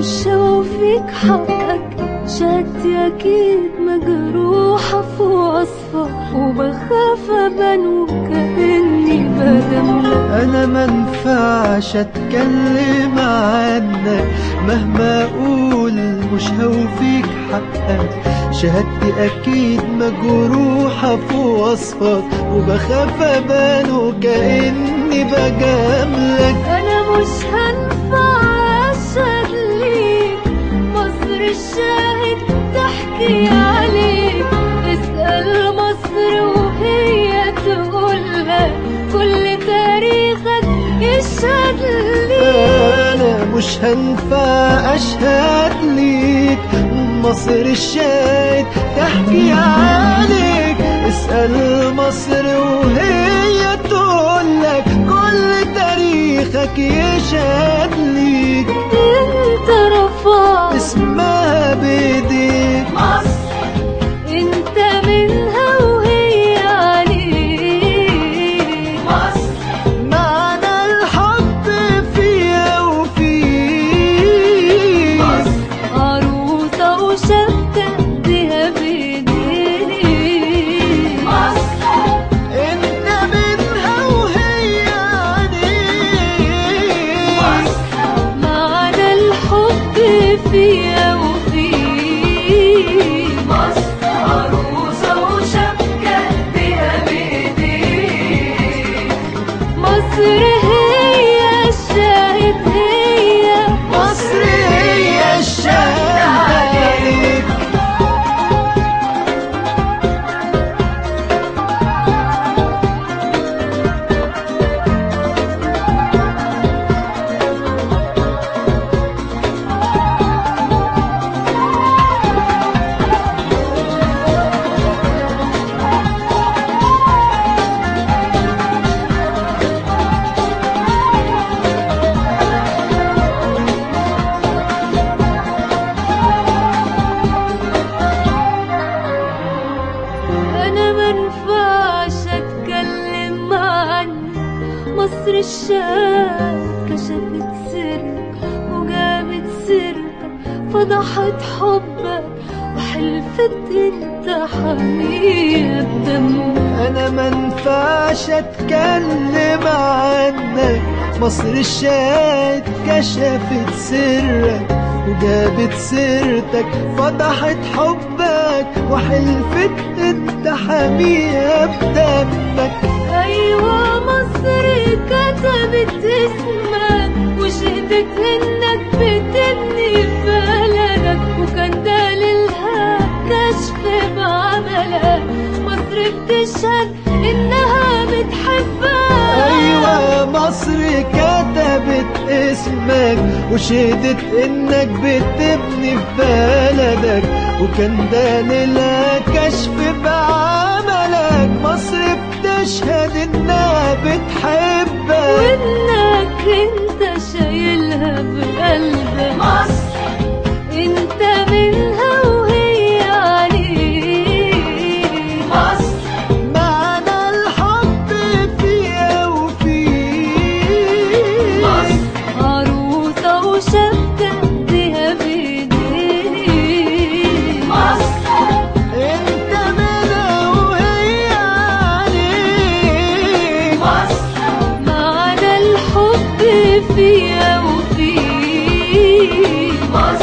وشوفك حقك شهادتي أكيد مجروحة في وصفك، وبخاف أبان وكأني بدملك. أنا منفعش أتكلم عنك، مهما أقول مش هوفيك حقك، شهادتي أكيد مجروحة في وصفك، وبخاف أبان وكأني بجاملك. أنا مش هنفع أشهد ليك، مصر الشاهد تحكي عليك. اسأل مصر وهي تقولك كل تاريخك يشهد ليك. أنا مش هنفع أشهد ليك، مصر الشاهد تحكي عليك. اسأل مصر وهي تقولك كل تاريخك يشهد ليك. انت رفعت اسمها بإيديك مصر، انت منها وهي عليك. مصر معنى الحب فيها وفيك. مصر عروسة وشبكة ايديها بايديك. مصر انت منها وهي عليك. مصر معنى الحب فيها وفيك. مصر عروسة وشبكة ايديها بايديك. مصر هي الشاهد، هي مصر هي الشاهد عليك. أنا منفعش أتكلم عنك، مصر الشاهد كشفت سرك وجابت سيرتك، فضحت حبك وحلفت انت حامية بدمك. انا منفعش اتكلم عنك، مصر الشاهد كشفت سرك وجابت سيرتك، فضحت حبك وحلفت انت حاميها بدمك. أيوة مصر كتبت اسمك وشهدت إنك بتبني بلدك، وكان دليلها كشف بعملك. مصر بتشهد إنها بتحبك. ايوه مصر كتبت اسمك وشهدت انك بتبني في بلدك، وكان دليلها كشف بعملك. مصر بتشهد انها بتحبك وإنك انت شايلها بقلبك. مصر انت منها وهي عليك. مصر معنى الحب فيها وفيك. مصر عروسة وشبكة ايديها بايديك. مصر انت منها وهي عليك. مصر معنى الحب فيها وفيك. مصر